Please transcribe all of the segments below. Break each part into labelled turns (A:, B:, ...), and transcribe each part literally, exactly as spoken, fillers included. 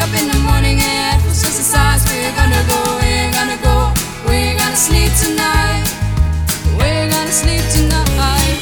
A: up in the morning and head for exercise. We're gonna go, we're gonna go, we're gonna sleep tonight. We're gonna sleep tonight.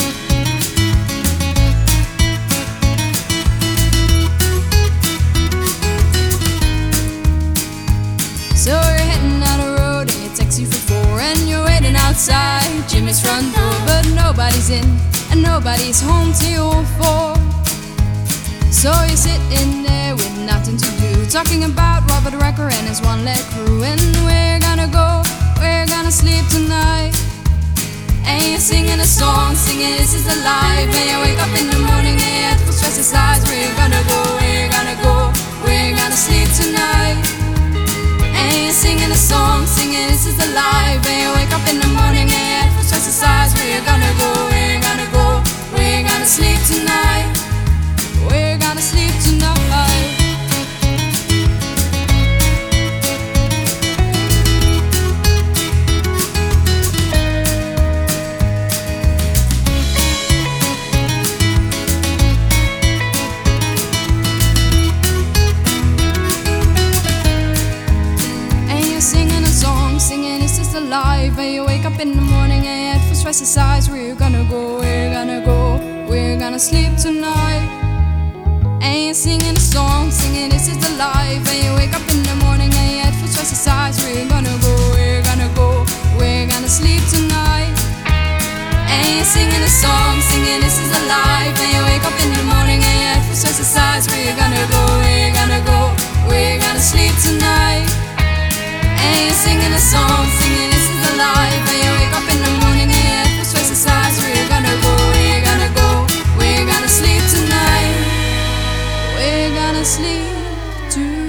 A: So you're heading down the road in your taxi for four, and you're waiting outside Jimmy's front door, but nobody's in and nobody's home till four. So you're sitting there with nothing to do, talking about Robert Rucker and his one-leg crew. And we're gonna go, we're gonna sleep tonight. And you're singing a song, singing this is alive. And you wake up in the morning and you have to stress exercise. We're gonna go, we're gonna go, we're gonna sleep tonight. And you're singing a song, singing this is alive. And you wake up in the morning and you have to stress exercise. We're gonna go, we're gonna go, we're gonna sleep tonight. We're gonna sleep tonight. And you're singing a song, singing this is alive. And you wake up in the morning and you head for exercise. We're gonna go, we're gonna go, we're gonna sleep tonight. And you're singing a song, singing this is alive. And you wake up in the morning and you head for exercise. We're gonna go, we're gonna go, we're gonna sleep tonight. And you're singing a song, singing this is alive. And you wake up in the morning and you head for exercise. We're gonna go, we're gonna go, we're gonna sleep tonight. And you're singing a song, singing this is alive. And you wake up in the morning and you head for exercise. We're gonna go, we're gonna go, we're gonna sleep tonight. We're gonna sleep tonight.